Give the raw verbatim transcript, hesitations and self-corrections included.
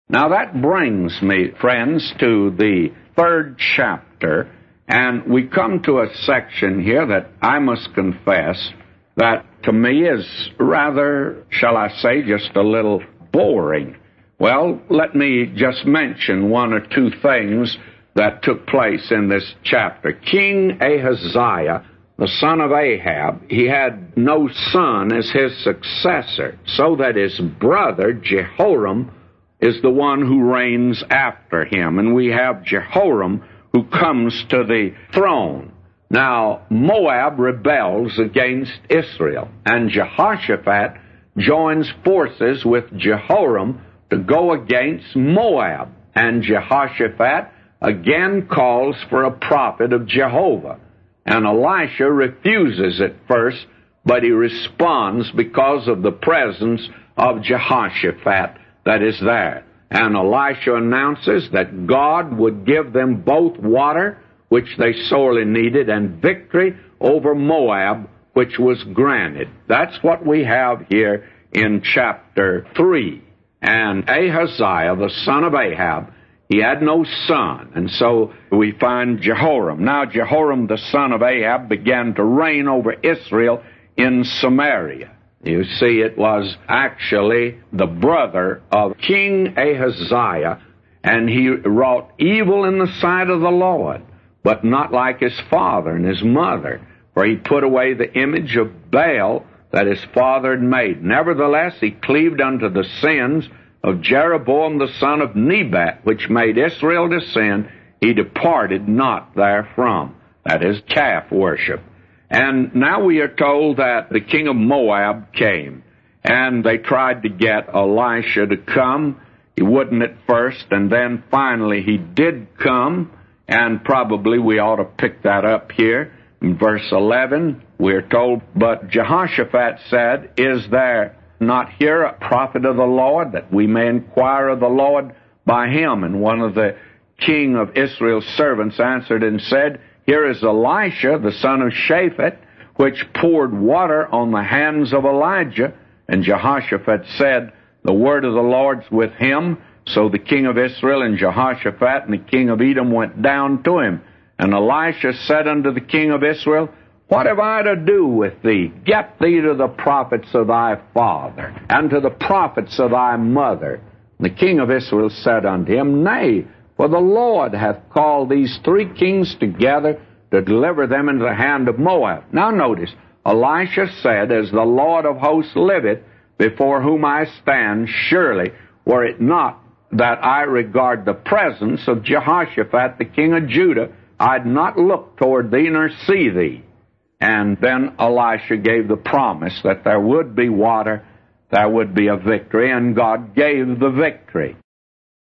Now that brings me, friends, to the third chapter, and we come to a section here that I must confess that to me is rather, shall I say, just a little boring. Well, let me just mention one or two things that took place in this chapter. King Ahaziah, the son of Ahab, he had no son as his successor, so that his brother Jehoram is the one who reigns after him. And we have Jehoram who comes to the throne. Now, Moab rebels against Israel, and Jehoshaphat joins forces with Jehoram to go against Moab. And Jehoshaphat again calls for a prophet of Jehovah. And Elisha refuses at first, but he responds because of the presence of Jehoshaphat that is there. And Elisha announces that God would give them both water, which they sorely needed, and victory over Moab, which was granted. That's what we have here in chapter three. And Ahaziah, the son of Ahab, he had no son, and so we find Jehoram. Now Jehoram, the son of Ahab, began to reign over Israel in Samaria. You see, it was actually the brother of King Ahaziah, and he wrought evil in the sight of the Lord, but not like his father and his mother, for he put away the image of Baal that his father had made. Nevertheless, he cleaved unto the sins of Jeroboam the son of Nebat, which made Israel to sin. He departed not therefrom. That is calf worship. And now we are told that the king of Moab came, and they tried to get Elisha to come. He wouldn't at first, and then finally he did come, and probably we ought to pick that up here. In verse eleven, we're told, But Jehoshaphat said, Is there not here a prophet of the Lord, that we may inquire of the Lord by him? And one of the king of Israel's servants answered and said, Here is Elisha, the son of Shaphat, which poured water on the hands of Elijah. And Jehoshaphat said, The word of the Lord's with him. So the king of Israel and Jehoshaphat and the king of Edom went down to him. And Elisha said unto the king of Israel, What have I to do with thee? Get thee to the prophets of thy father, and to the prophets of thy mother. And the king of Israel said unto him, Nay, for the Lord hath called these three kings together to deliver them into the hand of Moab. Now notice, Elisha said, As the Lord of hosts liveth, before whom I stand, surely, were it not that I regard the presence of Jehoshaphat, the king of Judah, I'd not look toward thee nor see thee. And then Elisha gave the promise that there would be water, there would be a victory, and God gave the victory.